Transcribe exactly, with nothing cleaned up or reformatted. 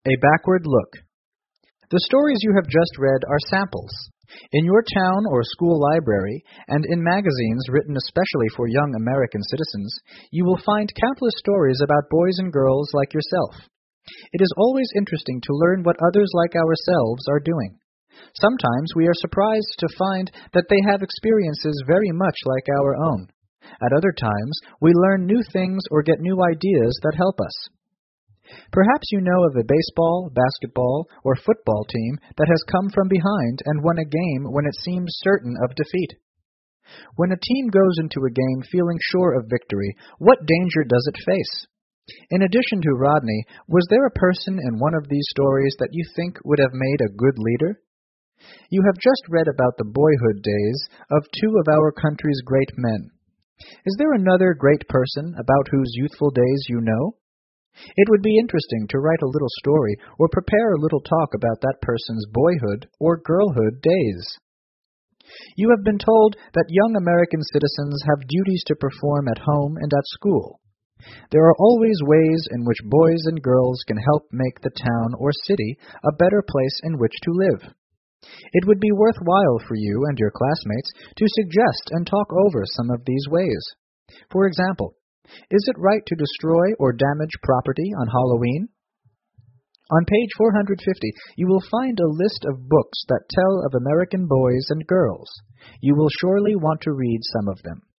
A Backward Look. The stories you have just read are samples. In your town or school library, and in magazines written especially for young American citizens, you will find countless stories about boys and girls like yourself. It is always interesting to learn what others like ourselves are doing. Sometimes we are surprised to find that they have experiences very much like our own. At other times, we learn new things or get new ideas that help us. Perhaps you know of a baseball, basketball, or football team that has come from behind and won a game when it seemed certain of defeat. When a team goes into a game feeling sure of victory, what danger does it face? In addition to Rodney, was there a person in one of these stories that you think would have made a good leader? You have just read about the boyhood days of two of our country's great men. Is there another great person about whose youthful days you know? It would be interesting to write a little story or prepare a little talk about that person's boyhood or girlhood days. You have been told that young American citizens have duties to perform at home and at school. There are always ways in which boys and girls can help make the town or city a better place in which to live. It would be worthwhile for you and your classmates to suggest and talk over some of these ways. For example, is it right to destroy or damage property on Halloween? On page four hundred fifty, you will find a list of books that tell of American boys and girls. You will surely want to read some of them.